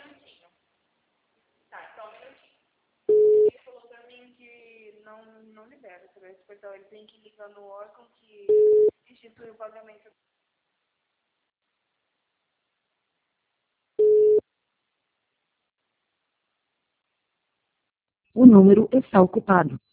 Tá, só um minutinho. Ele falou pra mim que não libera através do portal. Ele tem que ligar no órgão que institui o pagamento. O número está ocupado.